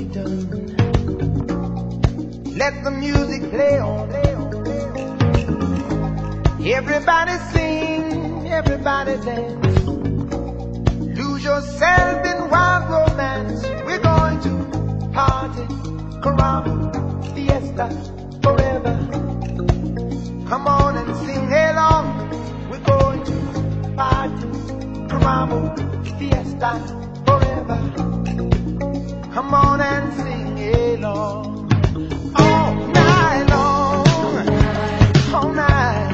done. Let the music play on. Everybody sing, everybody dance. Lose yourself in wild romance. We're going to party, caramba, fiesta, forever. Come on and sing along. We're going to party, caramba, fiesta, forever. Come on and sing along. All night long, all night.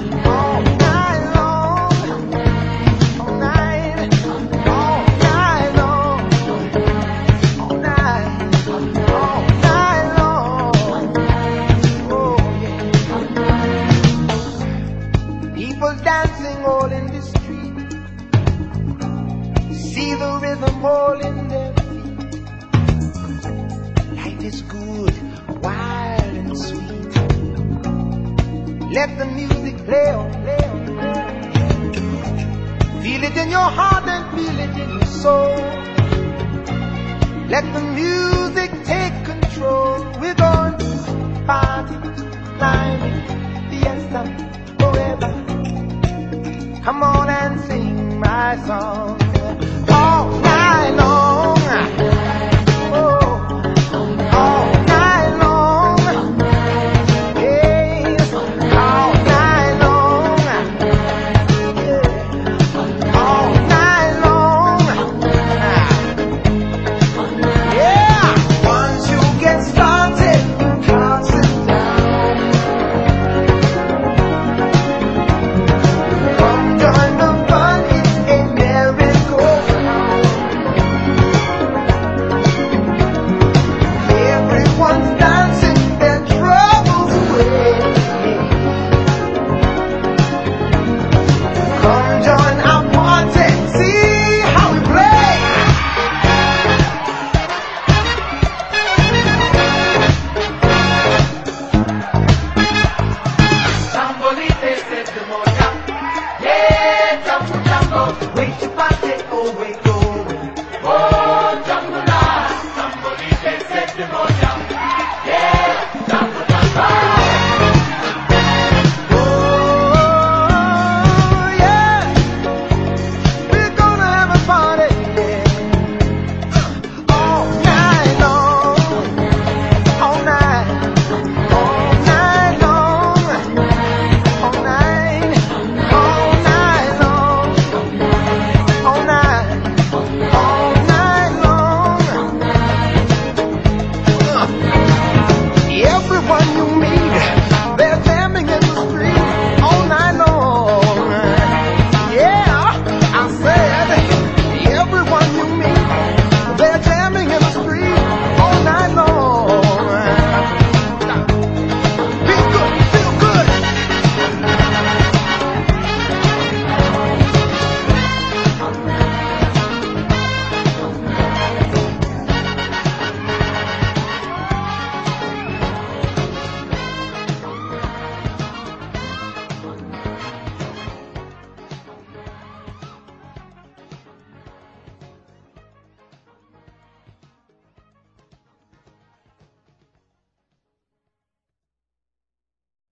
Dancing all in the street, see the rhythm all in their feet. Life is good, wild and sweet. Let the music play on. Feel it in your heart and feel it in your soul. Let the music take control. We're going to party, climbing, fiesta, forever. Come on and sing my song all night long.